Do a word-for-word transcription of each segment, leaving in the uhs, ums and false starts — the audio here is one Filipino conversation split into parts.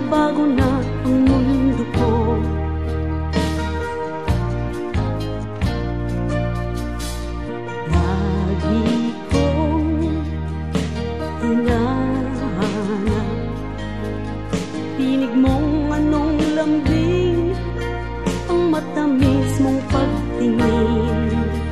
nagbago na ang mundo ko. Lagi kong hinahanap tinig mong anong lambing, ang matamis mong pagtingin.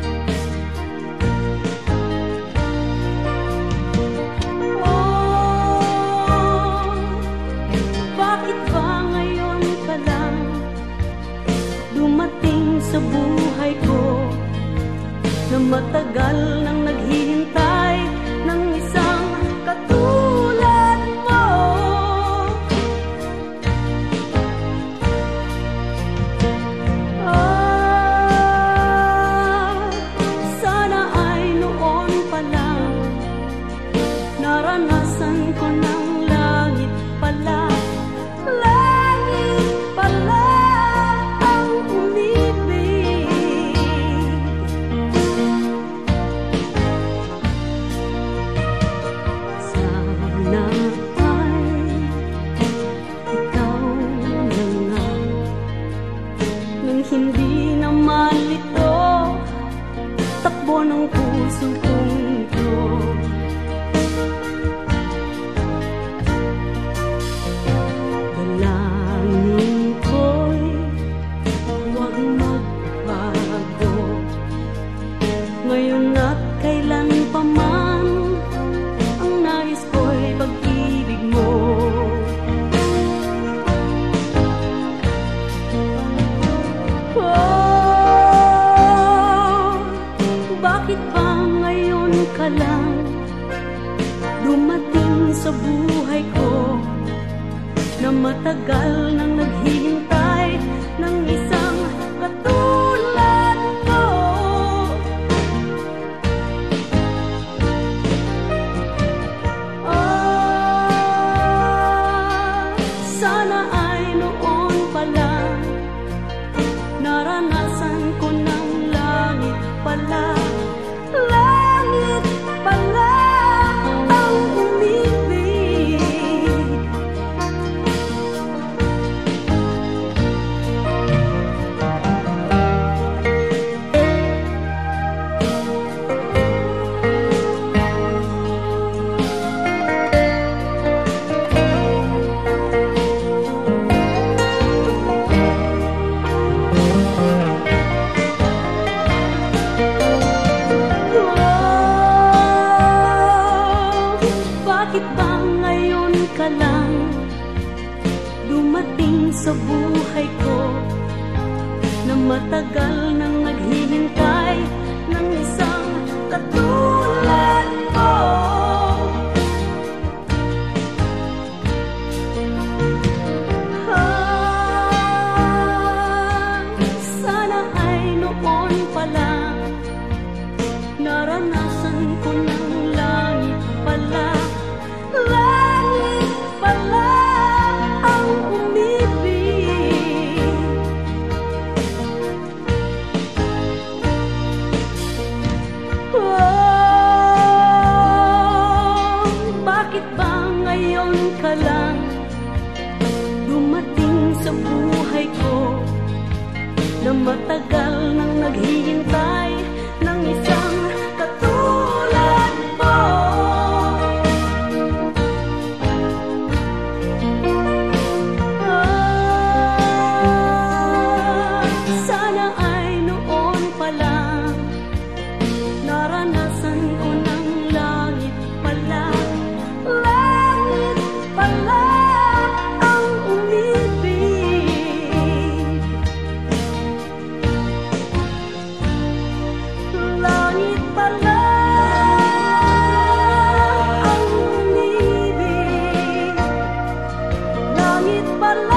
Oh, bakit ba ngayon ka lang dumating sa buhay ko, na matagal nang naghihintay ng isang katulad mo? Ah, sana ay noon pa lang naranasan ko ng langit pala. Langit pala ang umibig. Sana ay ikaw na nga, nang hindi naman ito takbo ng puso kong ito. Dalangin ko'y huwag magbago, ngayon at kailan pa man, ang nais ko'y pag-ibig mo. Oh, bakit ba ngayon ka lang dumating sa buhay ko, na matagal nang naghihintay ng isang katulad mo? Ah, sana ay noon pa lang naranasan ko ng langit pala. Langit pala ang umibig. Oh, bakit ba ngayon ka lang dumating sa buhay ko, na matagal nang naghihintay ng isang katulad mo? Ah, sana ay noon pa lang naranasan ko ng langit pala. Langit pala ang umibig. Oh, bakit ba ngayon ka lang dumating sa buhay ko, na matagal nang naghihintay ng isang katulad mo? Ah, sana ay noon pa lang naranasan ko ng langit pala. Langit pala ang umibig. Langit pala ang umibig. Langit pala